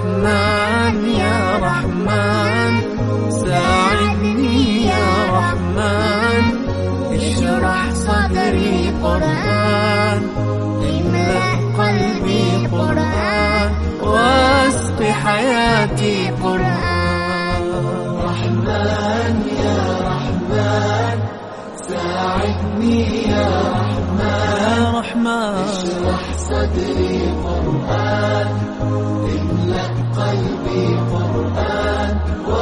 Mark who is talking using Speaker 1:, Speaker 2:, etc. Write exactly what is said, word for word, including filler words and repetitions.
Speaker 1: رحمن يا رحمن ساعدني يا رحمن، اشرح صدري قرآن، املأ قلبي قرآن، واسق حياتي قرآن.
Speaker 2: رحمن يا رحمن ساعدني يا رحمن، اشرح صدري قرآن، املأ قلبي قرآن.